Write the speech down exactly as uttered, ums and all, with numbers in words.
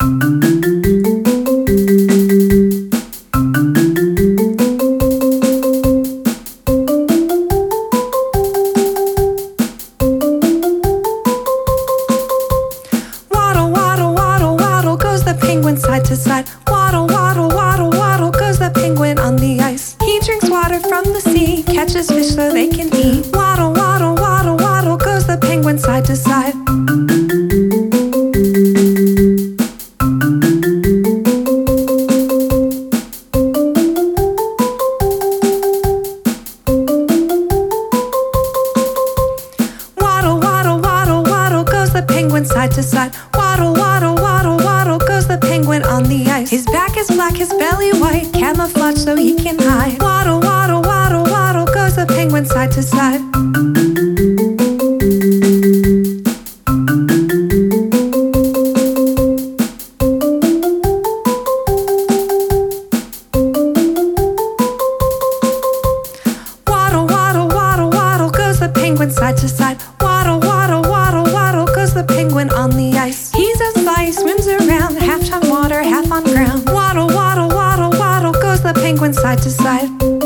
Waddle, waddle, waddle, waddle goes the penguin side to side. Waddle, waddle, waddle, waddle goes the penguin on the ice. He drinks water from the sea, catches fish so they can eat. Waddle, waddle, waddle, waddle goes the penguin side to side. Waddle, waddle, waddle, waddle goes the penguin side to side. Waddle, waddle, waddle, waddle goes the penguin on the ice. His back is black, his belly white, camouflage so he can hide. Waddle, waddle, waddle, waddle goes the penguin side to side. Waddle, waddle, waddle, waddle goes the penguin side to side. Waddle, waddle, waddle, waddle goes the penguin on the ice. He's a fly, he swims around, half on water, half on ground. Waddle, waddle, waddle, waddle goes the penguin side to side.